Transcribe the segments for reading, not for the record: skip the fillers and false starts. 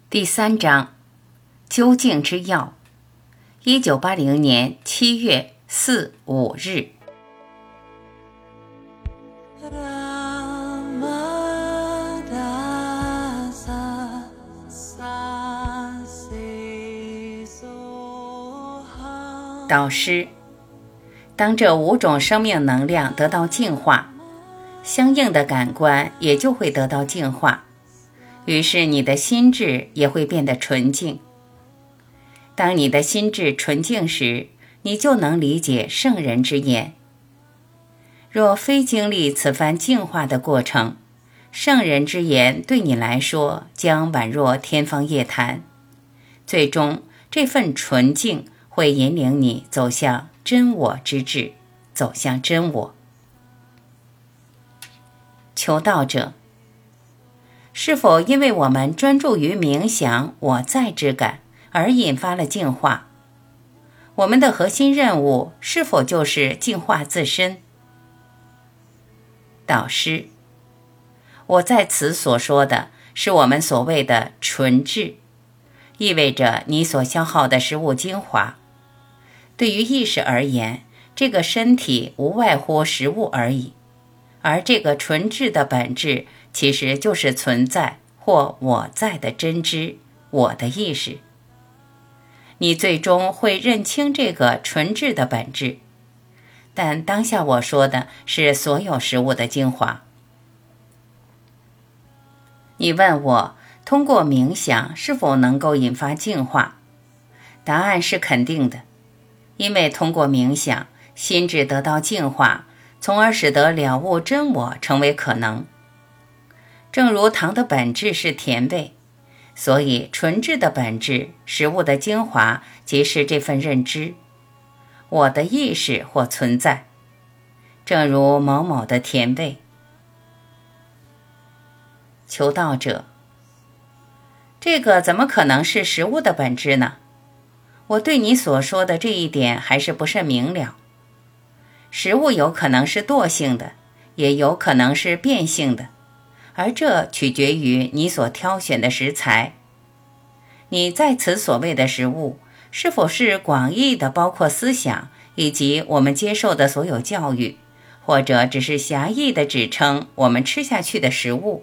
第3章，究竟之要。1980年7月4、5日。导师，当这5种生命能量得到净化，相应的感官也就会得到净化，于是你的心智也会变得纯净。当你的心智纯净时，你就能理解圣人之言。若非经历此番净化的过程，圣人之言对你来说将宛若天方夜谭。最终，这份纯净会引领你走向真我之智，走向真我。求道者，是否因为我们专注于冥想我在之感而引发了净化？我们的核心任务是否就是净化自身？导师，我在此所说的是我们所谓的纯智，意味着你所消耗的食物精华。对于意识而言，这个身体无外乎食物而已，而这个纯智的本质其实就是存在或我在的真知，我的意识。你最终会认清这个纯智的本质，但当下我说的是所有食物的精华。你问我通过冥想是否能够引发净化？答案是肯定的，因为通过冥想，心智得到净化，从而使得了悟真我成为可能。正如糖的本质是甜味，所以纯质的本质，食物的精华即是这份认知，我的意识或存在，正如某某的甜味。求道者，这个怎么可能是食物的本质呢？我对你所说的这一点还是不甚明了。食物有可能是惰性的，也有可能是变性的，而这取决于你所挑选的食材。你在此所谓的食物，是否是广义的包括思想以及我们接受的所有教育，或者只是狭义的指称我们吃下去的食物？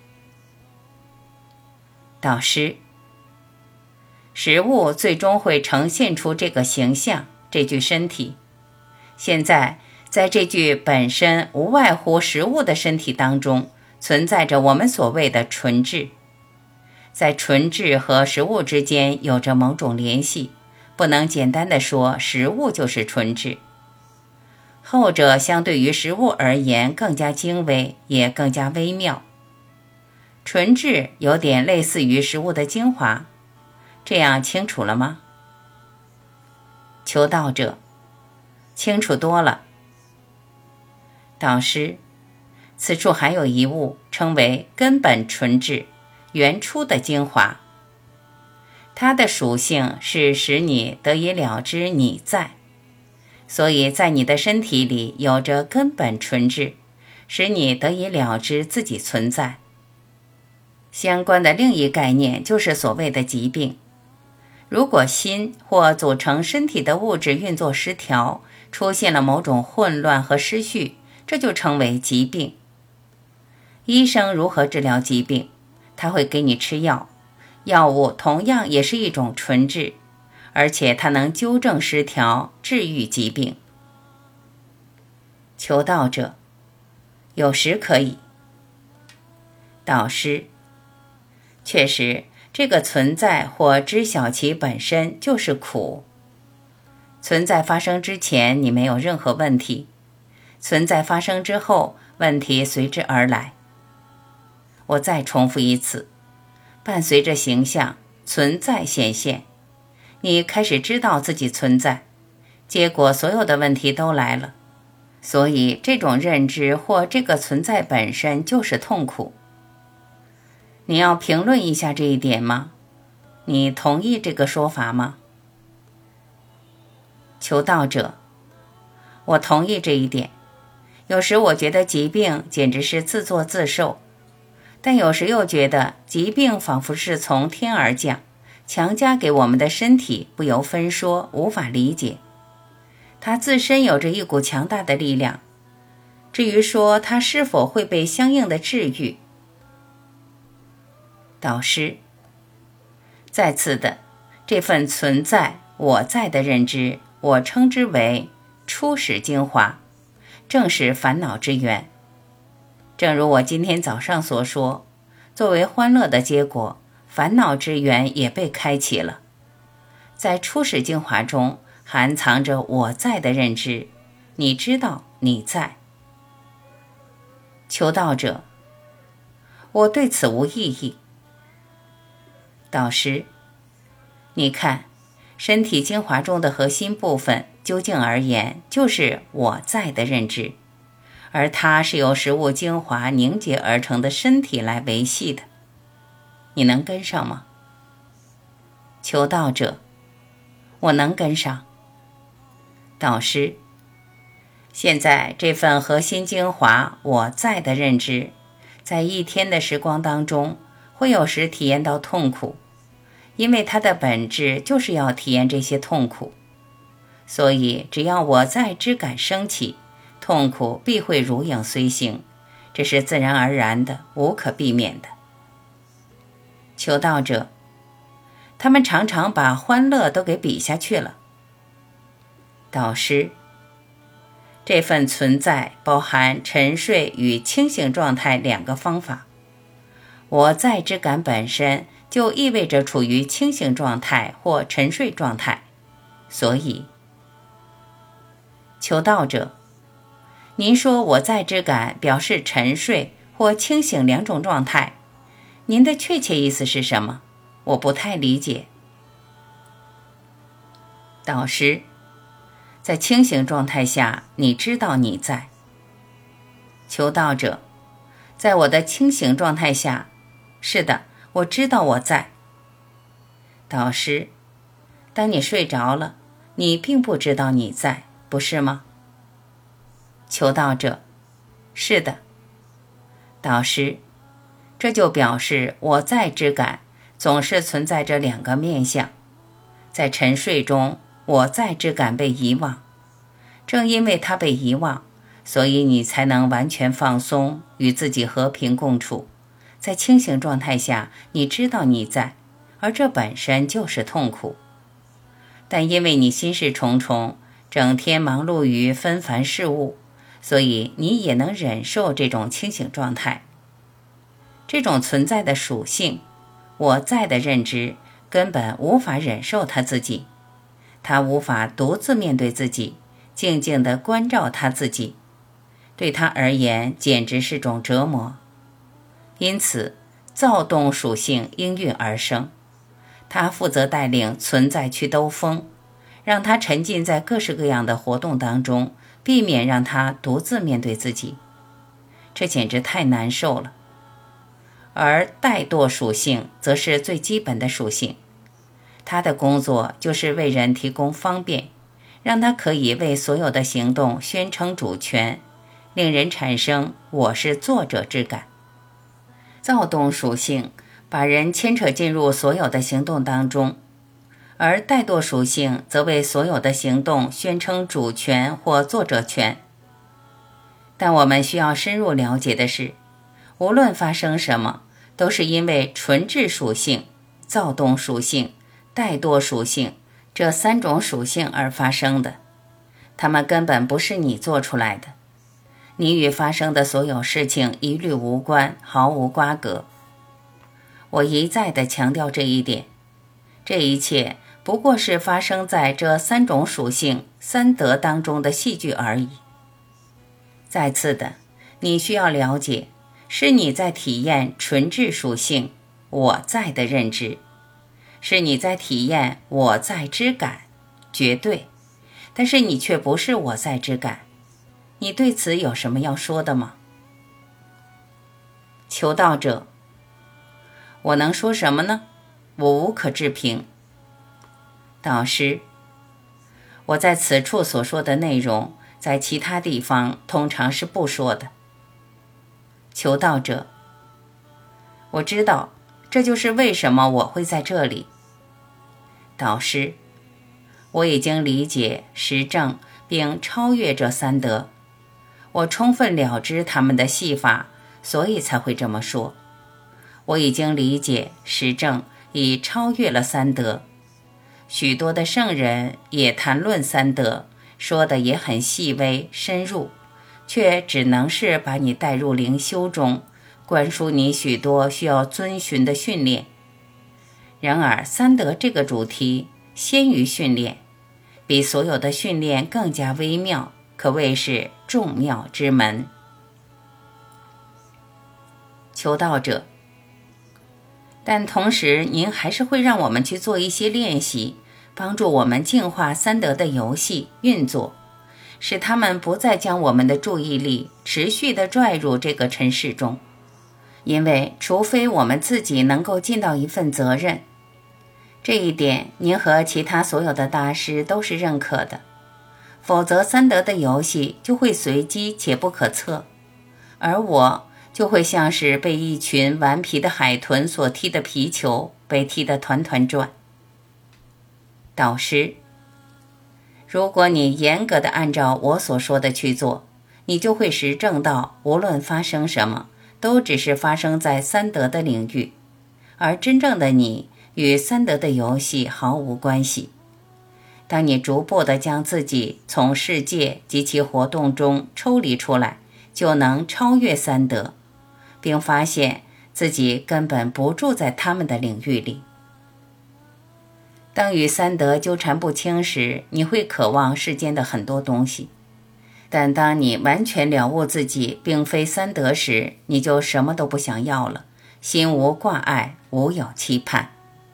导师，食物最终会呈现出这个形象，这具身体。现在，在这具本身无外乎食物的身体当中，存在着我们所谓的纯质。在纯质和食物之间有着某种联系，不能简单的说食物就是纯质。后者相对于食物而言更加精微，也更加微妙。纯质有点类似于食物的精华，这样清楚了吗？求道者，清楚多了。导师，此处还有一物，称为根本纯质，原初的精华。它的属性是使你得以了知你在，所以在你的身体里有着根本纯质，使你得以了知自己存在。相关的另一概念就是所谓的疾病。如果心或组成身体的物质运作失调，出现了某种混乱和失序，这就称为疾病。医生如何治疗疾病？他会给你吃药，药物同样也是一种纯质，而且它能纠正失调，治愈疾病。求道者，有时可以。导师，确实，这个存在或知晓其本身就是苦。存在发生之前，你没有任何问题；存在发生之后，问题随之而来。我再重复一次，伴随着形象存在显现，你开始知道自己存在，结果所有的问题都来了。所以这种认知或这个存在本身就是痛苦。你要评论一下这一点吗？你同意这个说法吗？求道者，我同意这一点。有时我觉得疾病简直是自作自受， 但有时又觉得疾病仿佛是从天而降，强加给我们的身体，不由分说，无法理解。它自身有着一股强大的力量，至于说它是否会被相应的治愈，导师，再次的，这份存在我在的认知，我称之为初始精华，正是烦恼之源。正如我今天早上所说，作为欢乐的结果，烦恼之源也被开启了。在初始精华中含藏着我在的认知，你知道你在。求道者，我对此无异议。导师，你看，身体精华中的核心部分，究竟而言就是我在的认知，而它是由食物精华凝结而成的身体来维系的。你能跟上吗？求道者，我能跟上。导师，现在这份核心精华我在的认知，在一天的时光当中，会有时体验到痛苦，因为它的本质就是要体验这些痛苦。所以只要我在之感升起，痛苦必会如影随形，这是自然而然的，无可避免的。求道者，他们常常把欢乐都给比下去了。导师，这份存在包含沉睡与清醒状态两个方法。我在之感本身就意味着处于清醒状态或沉睡状态，所以求道者，您说我在之感表示沉睡或清醒两种状态，您的确切意思是什么？我不太理解。导师，在清醒状态下，你知道你在。求道者，在我的清醒状态下，是的，我知道我在。导师，当你睡着了，你并不知道你在，不是吗？求道者，是的。导师，这就表示我在之感总是存在着两个面向。在沉睡中，我在之感被遗忘，正因为它被遗忘，所以你才能完全放松，与自己和平共处。在清醒状态下，你知道你在，而这本身就是痛苦。但因为你心事重重，整天忙碌于纷繁事物，所以你也能忍受这种清醒状态。这种存在的属性，我在的认知根本无法忍受他自己，他无法独自面对自己，静静地关照他自己，对他而言简直是种折磨。因此躁动属性应运而生，他负责带领存在去兜风，让他沉浸在各式各样的活动当中，避免让他独自面对自己，这简直太难受了。而怠惰属性则是最基本的属性，他的工作就是为人提供方便，让他可以为所有的行动宣称主权，令人产生我是作者之感。躁动属性把人牵扯进入所有的行动当中，而怠惰属性则为所有的行动宣称主权或作者权。但我们需要深入了解的是，无论发生什么，都是因为纯质属性、躁动属性、怠惰属性这三种属性而发生的，它们根本不是你做出来的。你与发生的所有事情一律无关，毫无瓜葛。我一再地强调这一点，这一切不过是发生在这三种属性三德当中的戏剧而已。再次的，你需要了解，是你在体验纯质属性我在的认知，是你在体验我在之感，绝对，但是你却不是我在之感。你对此有什么要说的吗？求道者，我能说什么呢？我无可置评。导师，我在此处所说的内容，在其他地方通常是不说的。求道者， 我知道，这就是为什么我会在这里。导师，我已经理解实证并超越这三德，我充分了知他们的细法，所以才会这么说。我已经理解实证已超越了三德，许多的圣人也谈论三德，说的也很细微深入，却只能是把你带入灵修中，灌输你许多需要遵循的训练。然而三德这个主题先于训练，比所有的训练更加微妙，可谓是众妙之门。求道者，但同时您还是会让我们去做一些练习，帮助我们净化三德的游戏运作，使他们不再将我们的注意力持续地拽入这个尘世中。因为除非我们自己能够尽到一份责任，这一点您和其他所有的大师都是认可的，否则三德的游戏就会随机且不可测，而我就会像是被一群顽皮的海豚所踢的皮球，被踢得团团转。导师，如果你严格地按照我所说的去做，你就会实证到无论发生什么都只是发生在三德的领域，而真正的你与三德的游戏毫无关系。当你逐步地将自己从世界及其活动中抽离出来，就能超越三德，并发现自己根本不住在他们的领域里。当与三德纠缠不清时，你会渴望世间的很多东西，但当你完全了悟自己并非三德时，你就什么都不想要了，心无挂碍，无有期盼。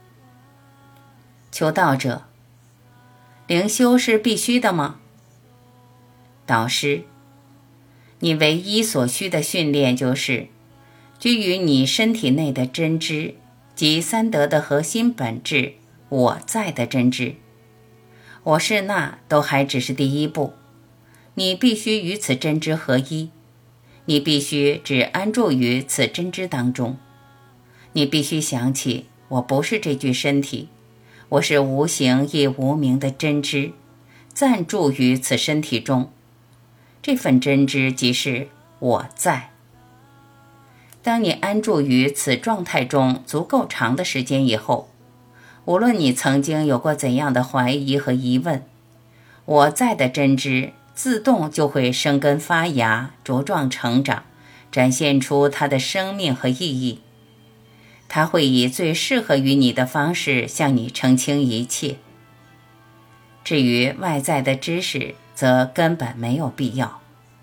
求道者，灵修是必须的吗？导师，你唯一所需的训练就是居于你身体内的真知，即三德的核心本质，我在的真知。我是那都还只是第一步，你必须与此真知合一，你必须只安住于此真知当中。你必须想起，我不是这具身体，我是无形亦无名的真知，暂住于此身体中。这份真知即是我在。当你安住于此状态中足够长的时间以后，无论你曾经有过怎样的怀疑和疑问，我在的真知自动就会生根发芽，茁壮成长，展现出它的生命和意义。它会以最适合于你的方式向你澄清一切。至于外在的知识，则根本没有必要。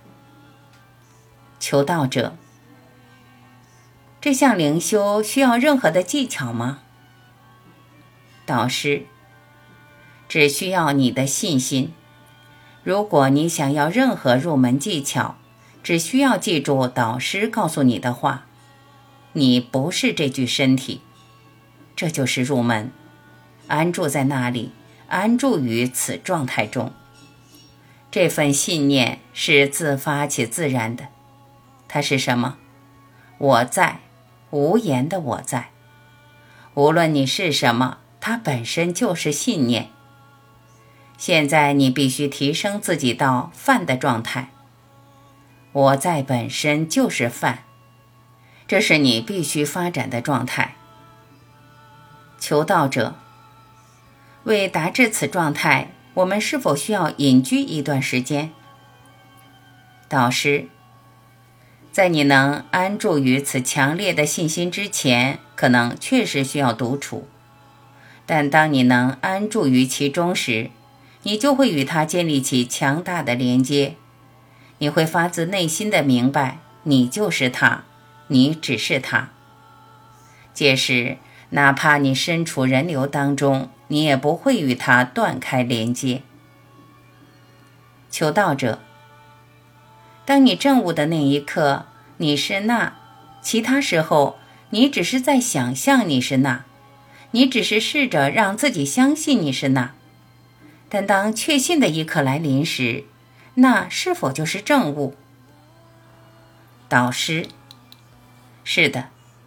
求道者，这项灵修需要任何的技巧吗？导师，只需要你的信心。如果你想要任何入门技巧，只需要记住导师告诉你的话，你不是这具身体，这就是入门。安住在那里，安住于此状态中。这份信念是自发且自然的。它是什么？我在，无言的我在。无论你是什么，它本身就是信念。现在你必须提升自己到泛的状态。我在本身就是泛，这是你必须发展的状态。求道者，为达至此状态，我们是否需要隐居一段时间？导师，在你能安住于此强烈的信心之前，可能确实需要独处。但当你能安住于其中时，你就会与它建立起强大的连接。你会发自内心的明白，你就是它，你只是它。届时，哪怕你身处人流当中，你也不会与它断开连接。求道者，当你证悟的那一刻，你是那，其他时候你只是在想象你是那，你只是试着让自己相信你是那。但当确信的一刻来临时，那是否就是证悟？导师，是的，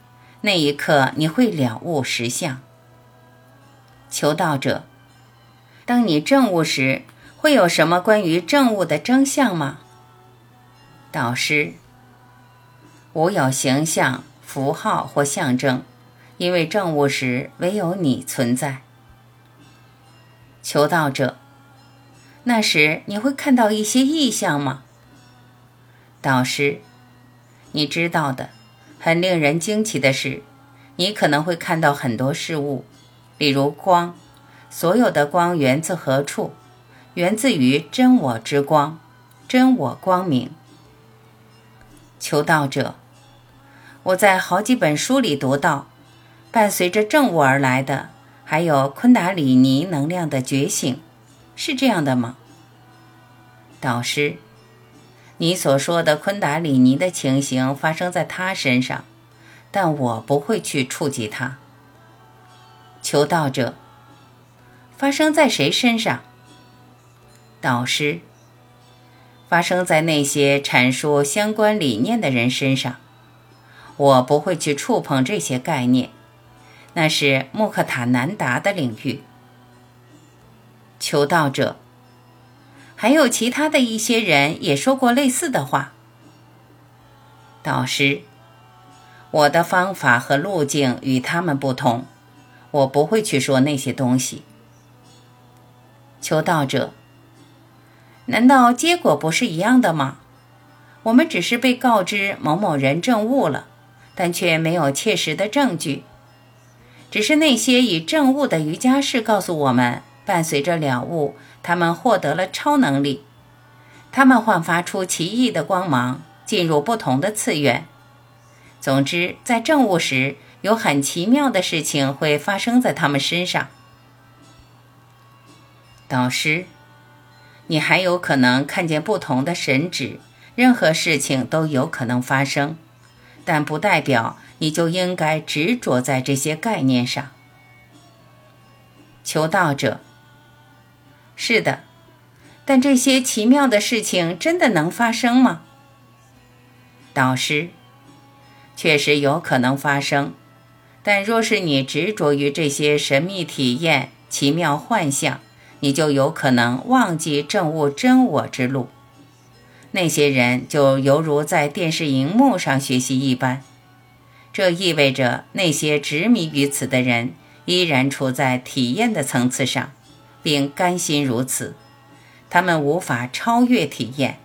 那一刻你会了悟实相。求道者，当你证悟时，会有什么关于证悟的征象吗？导师，无有形象、符号或象征，因为证悟时唯有你存在。求道者，那时你会看到一些异象吗？导师，你知道的，很令人惊奇的是，你可能会看到很多事物，例如光，所有的光源自何处？源自于真我之光，真我光明。求道者，我在好几本书里读到，伴随着证悟而来的，还有昆达里尼能量的觉醒，是这样的吗？导师，你所说的昆达里尼的情形发生在他身上，但我不会去触及他。求道者，发生在谁身上？导师，发生在那些阐述相关理念的人身上。我不会去触碰这些概念，那是穆克塔南达的领域。求道者，还有其他的一些人也说过类似的话。导师，我的方法和路径与他们不同，我不会去说那些东西。求道者，难道结果不是一样的吗？我们只是被告知某某人证悟了，但却没有切实的证据。只是那些以证悟的瑜伽士告诉我们，伴随着了悟，他们获得了超能力，他们焕发出奇异的光芒，进入不同的次元。总之，在证悟时，有很奇妙的事情会发生在他们身上。导师，你还有可能看见不同的神旨，任何事情都有可能发生，但不代表你就应该执着在这些概念上。求道者，是的，但这些奇妙的事情真的能发生吗？导师，确实有可能发生，但若是你执着于这些神秘体验、奇妙幻象，你就有可能忘记证悟真我之路。那些人就犹如在电视荧幕上学习一般，这意味着那些执迷于此的人依然处在体验的层次上，并甘心如此，他们无法超越体验。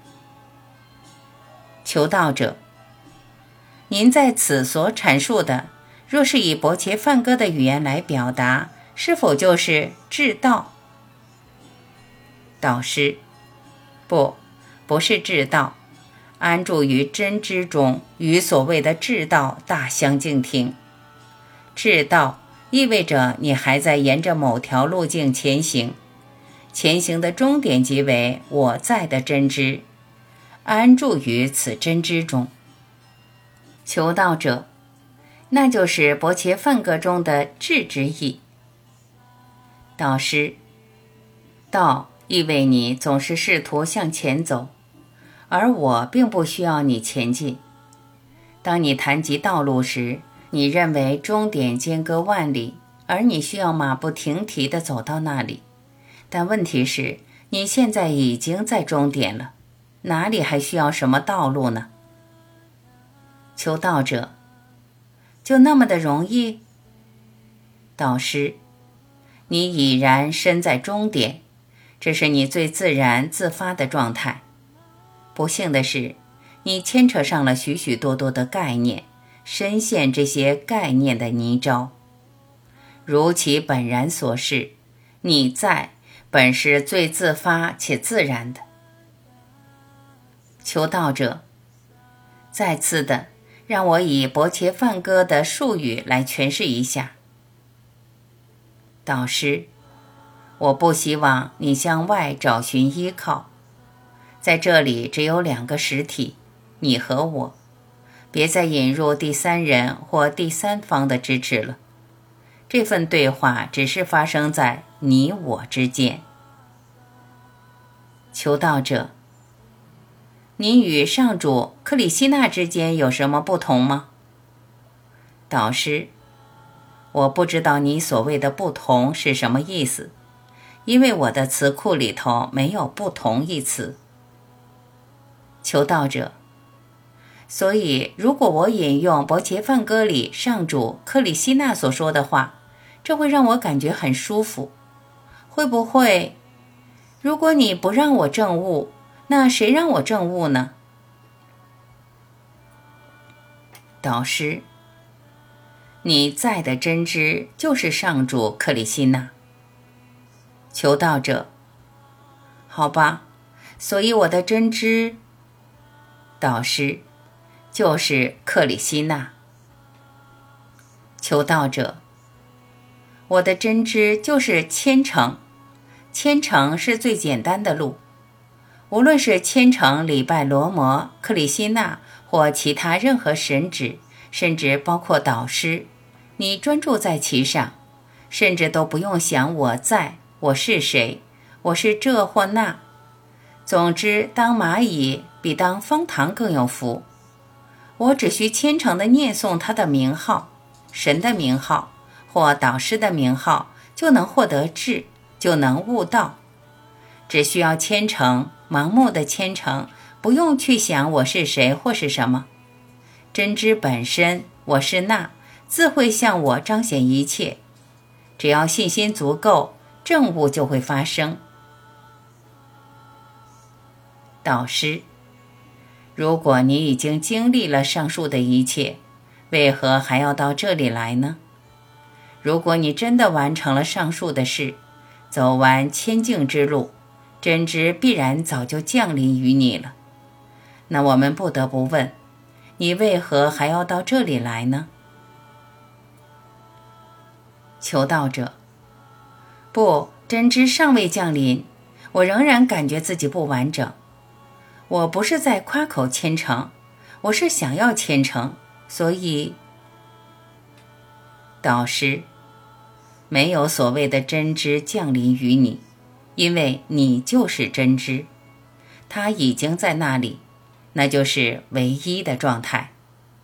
求道者，您在此所阐述的，若是以薄伽梵歌的语言来表达，是否就是至道？导师，不是至道，安住于真知中，与所谓的至道大相径庭。至道意味着你还在沿着某条路径前行，前行的终点即为我在的真知，安住于此真知中。求道者，那就是薄伽梵歌中的至之意。导师，道意味你总是试图向前走，而我并不需要你前进。当你谈及道路时，你认为终点间隔万里，而你需要马不停蹄地走到那里。但问题是，你现在已经在终点了，哪里还需要什么道路呢？求道者，就那么的容易？导师，你已然身在终点，这是你最自然自发的状态。不幸的是，你牵扯上了许许多多的概念，深陷这些概念的泥沼。如其本然所示，你在本是最自发且自然的。求道者，再次的，让我以薄伽梵歌的术语来诠释一下。导师，我不希望你向外找寻依靠，在这里只有两个实体，你和我，别再引入第三人或第三方的支持了。这份对话只是发生在你我之间。求道者，您与上主克里希那之间有什么不同吗？ 导师，我不知道你所谓的不同是什么意思，因为我的词库里头没有不同一词。求道者，所以如果我引用伯伽梵歌里上主克里希那所说的话，这会让我感觉很舒服。会不会，如果你不让我证悟，那谁让我证悟呢？导师，你在的真知就是上主克里希那。求道者，好吧，所以我的真知，导师，就是克里希那。求道者，我的真知就是虔诚，虔诚是最简单的路。无论是虔诚礼拜罗摩、克里希那或其他任何神祇，甚至包括导师，你专注在其上，甚至都不用想我在，我是谁，我是这或那。总之，当蚂蚁比当方糖更有福。我只需虔诚地念诵他的名号，神的名号或导师的名号，就能获得智，就能悟道。只需要虔诚，盲目的虔诚，不用去想我是谁或是什么。真知本身，我是那，自会向我彰显一切。只要信心足够，证悟就会发生。导师，如果你已经经历了上述的一切，为何还要到这里来呢？如果你真的完成了上述的事，走完千径之路，真知必然早就降临于你了。那我们不得不问，你为何还要到这里来呢？求道者，不，真知尚未降临，我仍然感觉自己不完整。我不是在夸口虔诚，我是想要虔诚，所以，导师，没有所谓的真知降临于你，因为你就是真知，它已经在那里，那就是唯一的状态。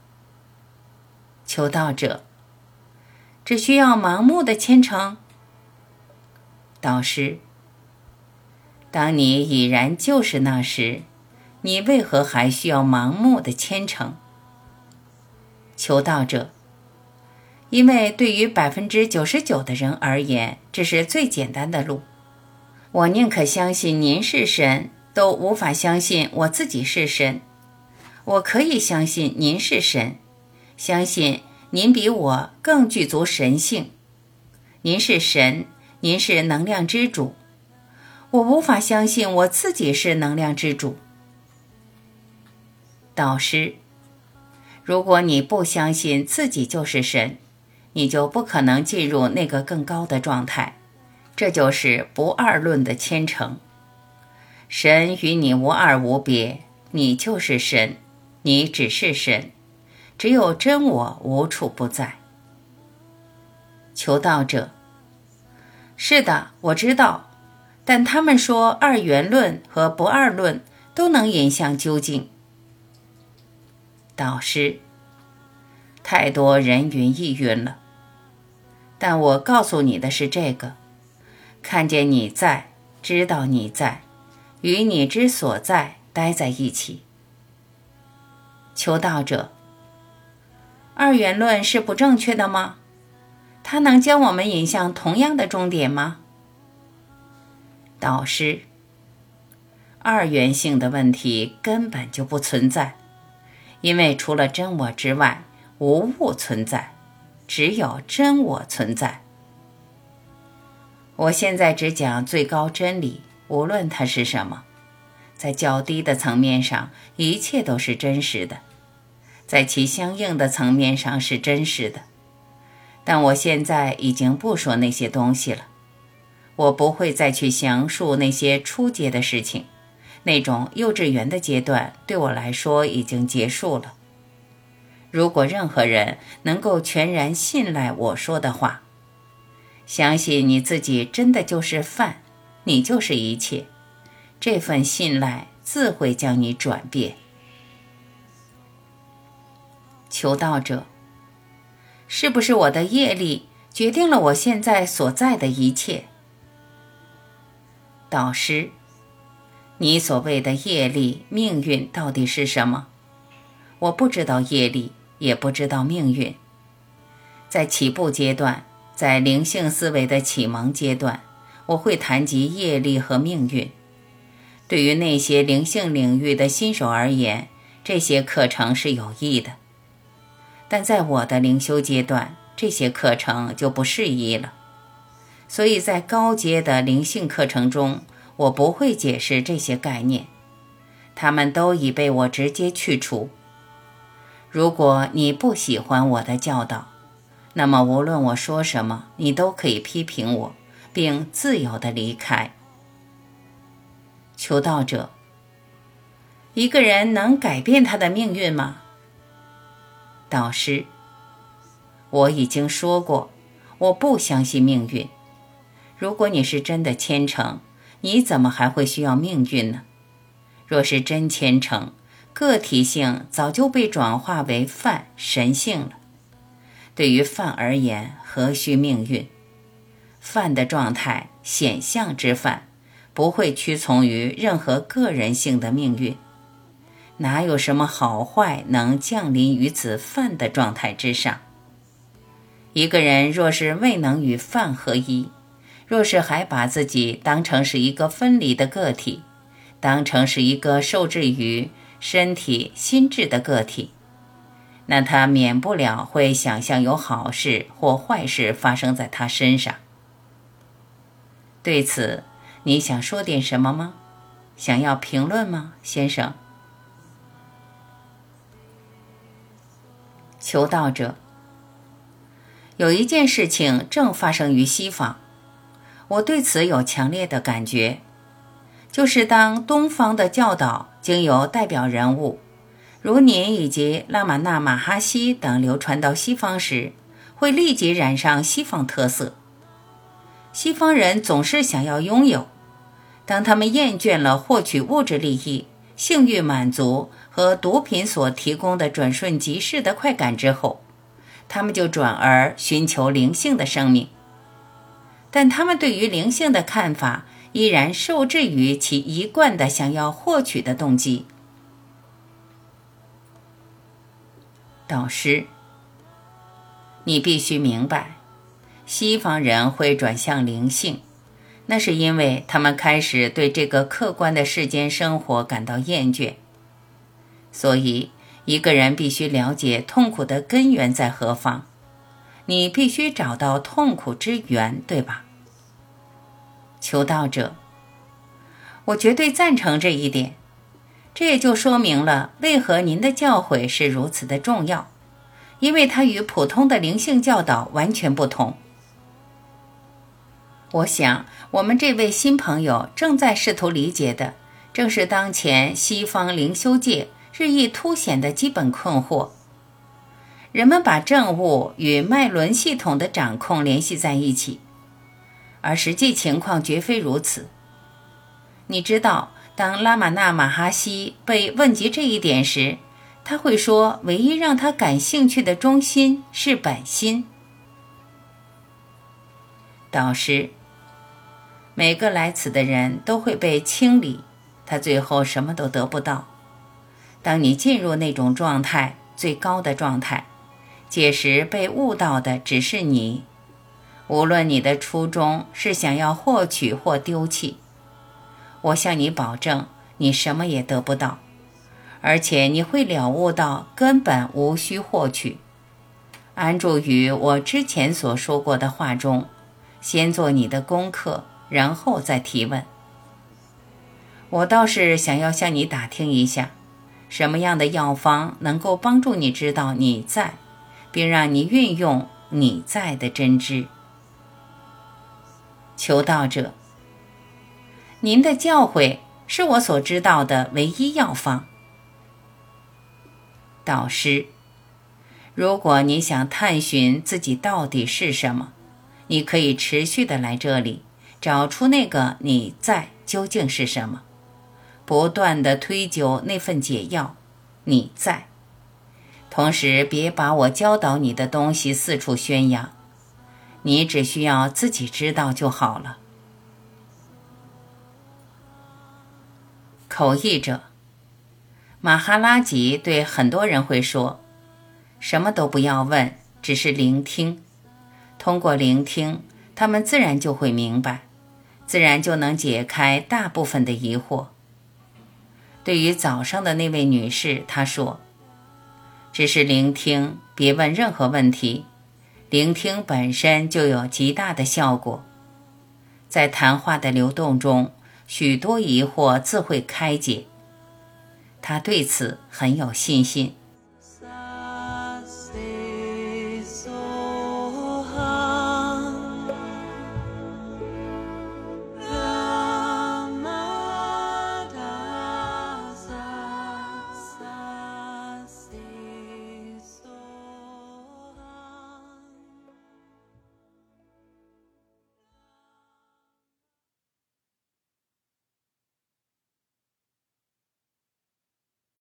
求道者，只需要盲目的虔诚。导师，当你已然就是那时，你为何还需要盲目的虔诚？求道者，因为对于99%的人而言，这是最简单的路。我宁可相信您是神，都无法相信我自己是神。我可以相信您是神，相信您比我更具足神性。您是神，您是能量之主。我无法相信我自己是能量之主。导师，如果你不相信自己就是神，你就不可能进入那个更高的状态，这就是不二论的虔诚。神与你无二无别，你就是神，你只是神，只有真我无处不在。求道者，是的，我知道，但他们说二元论和不二论都能引向究竟。导师，太多人云亦云了，但我告诉你的是这个：看见你在，知道你在，与你之所在待在一起。求道者，二元论是不正确的吗？它能将我们引向同样的终点吗？导师，二元性的问题根本就不存在，因为除了真我之外，无物存在，只有真我存在。我现在只讲最高真理，无论它是什么。在较低的层面上，一切都是真实的，在其相应的层面上是真实的。但我现在已经不说那些东西了，我不会再去详述那些初阶的事情，那种幼稚园的阶段对我来说已经结束了。如果任何人能够全然信赖我说的话，相信你自己真的就是梵，你就是一切，这份信赖自会将你转变。求道者， 是不是我的业力决定了我现在所在的一切？导师，你所谓的业力、命运到底是什么？我不知道业力，也不知道命运。在起步阶段，在灵性思维的启蒙阶段，我会谈及业力和命运。对于那些灵性领域的新手而言，这些课程是有益的。但在我的灵修阶段，这些课程就不适宜了。所以在高阶的灵性课程中，我不会解释这些概念，它们都已被我直接去除。如果你不喜欢我的教导，那么无论我说什么，你都可以批评我，并自由地离开。求道者，一个人能改变他的命运吗？导师，我已经说过，我不相信命运。如果你是真的虔诚，你怎么还会需要命运呢？若是真虔诚，个体性早就被转化为梵神性了。对于梵而言，何须命运？梵的状态，显象之梵，不会屈从于任何个人性的命运。哪有什么好坏能降临于此梵的状态之上？一个人若是未能与梵合一，若是还把自己当成是一个分离的个体，当成是一个受制于身体、心智的个体，那他免不了会想象有好事或坏事发生在他身上。对此，你想说点什么吗？想要评论吗，先生？求道者，有一件事情正发生于西方，我对此有强烈的感觉，就是当东方的教导经由代表人物如您以及拉玛那马哈希等流传到西方时，会立即染上西方特色。西方人总是想要拥有，当他们厌倦了获取物质利益、性欲满足和毒品所提供的转瞬即逝的快感之后，他们就转而寻求灵性的生命。但他们对于灵性的看法依然受制于其一贯的想要获取的动机。导师，你必须明白，西方人会转向灵性，那是因为他们开始对这个客观的世间生活感到厌倦。所以，一个人必须了解痛苦的根源在何方，你必须找到痛苦之源，对吧？求道者，我绝对赞成这一点。这也就说明了为何您的教诲是如此的重要，因为它与普通的灵性教导完全不同。我想，我们这位新朋友正在试图理解的，正是当前西方灵修界日益凸显的基本困惑。人们把政务与脉轮系统的掌控联系在一起，而实际情况绝非如此。你知道，当拉玛那马哈希被问及这一点时，他会说唯一让他感兴趣的中心是本心。导师，每个来此的人都会被清理，他最后什么都得不到。当你进入那种状态，最高的状态，届时被悟到的只是你，无论你的初衷是想要获取或丢弃。我向你保证，你什么也得不到，而且你会了悟到根本无需获取。安住于我之前所说过的话中，先做你的功课，然后再提问。我倒是想要向你打听一下，什么样的药方能够帮助你知道你在，并让你运用你在的真知。求道者，您的教诲是我所知道的唯一药方。导师，如果你想探寻自己到底是什么，你可以持续地来这里，找出那个你在究竟是什么，不断地推究那份解药，你在。 同时别把我教导你的东西四处宣扬，你只需要自己知道就好了。口译者马哈拉吉对很多人会说，什么都不要问，只是聆听。通过聆听，他们自然就会明白，自然就能解开大部分的疑惑。对于早上的那位女士，她说，只是聆听，别问任何问题，聆听本身就有极大的效果。在谈话的流动中，许多疑惑自会开解。她对此很有信心。